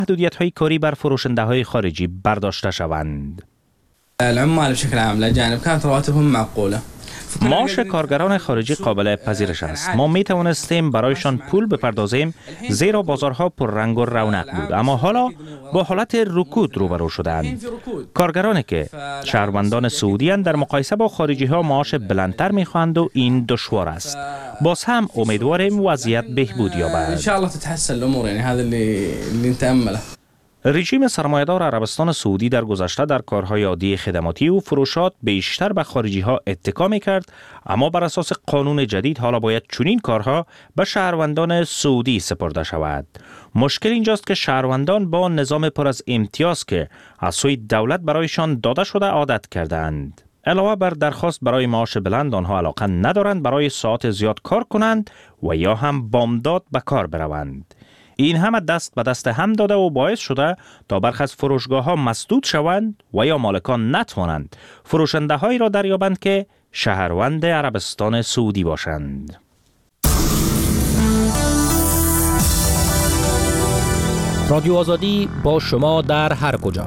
محدودیت‌های کاری بر فروشنده‌های خارجی برداشته شوند. العمال بشكل عام الأجانب كانت رواتبهم معقولة. معاش کارگران خارجی قابل پذیرش است. ما می توانستیم برایشان پول بپردازیم زیرا بازارها پر رنگ و رونق بود، اما حالا با حالت رکود روبرو شدند. کارگرانی که شهروندان سعودی اند در مقایسه با خارجی ها معاش بلندتر می خواهند و این دشوار است. باز هم امیدواریم وضعیت بهبود یابد. ان شاء الله تتحسن الامور، يعني هذا اللي نتامله. رژیم سرمایه‌دار عربستان سعودی در گذشته در کارهای عادی خدماتی و فروشات بیشتر به خارجی ها اتکا می‌کرد، اما بر اساس قانون جدید حالا باید چنین کارها به شهروندان سعودی سپرده شود. مشکل اینجاست که شهروندان با نظام پر از امتیاز که از سوی دولت برایشان داده شده عادت کردند. علاوه بر درخواست برای معاش بلند، آنها علاقه ندارند برای ساعت زیاد کار کنند و یا هم بامداد به کار بروند. این همه دست به دست هم داده و باعث شده تا برخی از فروشگاه ها مسدود شوند و یا مالکان نتوانند فروشنده هایی را دریابند که شهروند عربستان سعودی باشند. رادیو آزادی با شما در هر کجا.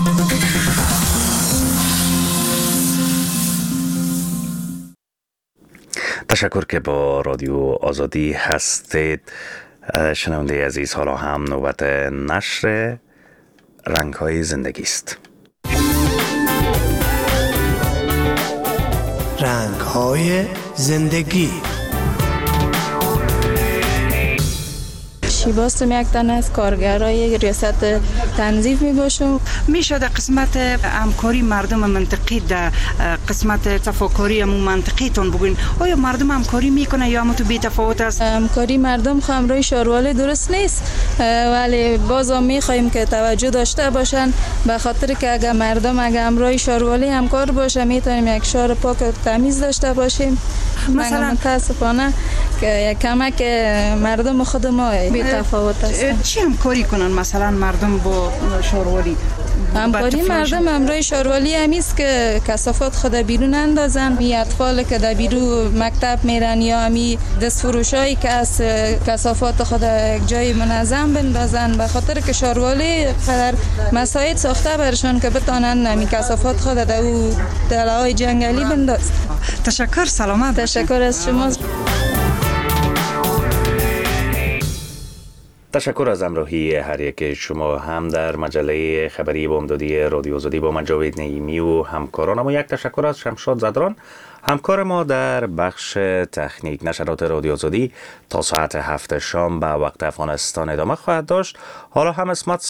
تشکر که با رادیو آزادی هستید. شنونده عزیز، حالا هم نوبت نشر رنگ‌های زندگی است. رنگ‌های زندگی. شیباستم یک تن از کارگرای ریاست تنظیف می باشم. میشه در قسمت همکاری مردم منطقی، در قسمت تفاکری همون منطقی تون بگوین آیا مردم همکاری میکنه یا هم تو بی تفاوت است؟ همکاری مردم خو همراه شاروالی درست نیست، ولی بازم میخوایم که توجه داشته باشن، به خاطر که اگر مردم همراه شاروالی همکار باشه میتونیم یک شهر پاک و تمیز داشته باشیم. مثلا متاسفانه که کمک مردم خود ما بی تفاوت است. چی همکاری کنن مثلا مردم با شاروالی؟ همکاری مردم همراه شاروالی همیست که کثافات خود بیرون اندازن. می اطفال که در بیرون مکتب میرن یا همی دست فروشایی که از کثافات خود یک جای منظم بندازن، به خاطر که شاروالی قدر مساعد ساخته برشان که بتانن همی کثافات خود در او دلهای جنگلی بندازن. تشکر، سلامت. تشکر از شما. تشکر از همراهی هر یک شما هم در مجله خبری بامدادی رادیو آزادی با من جاوید نعیمی و همکارانم، و یک تشکر از شمشاد زدران همکار ما در بخش تکنیک. نشرات رادیو آزادی تا ساعت 7 شام به وقت افغانستان ادامه خواهد داشت. حالا هم اسمت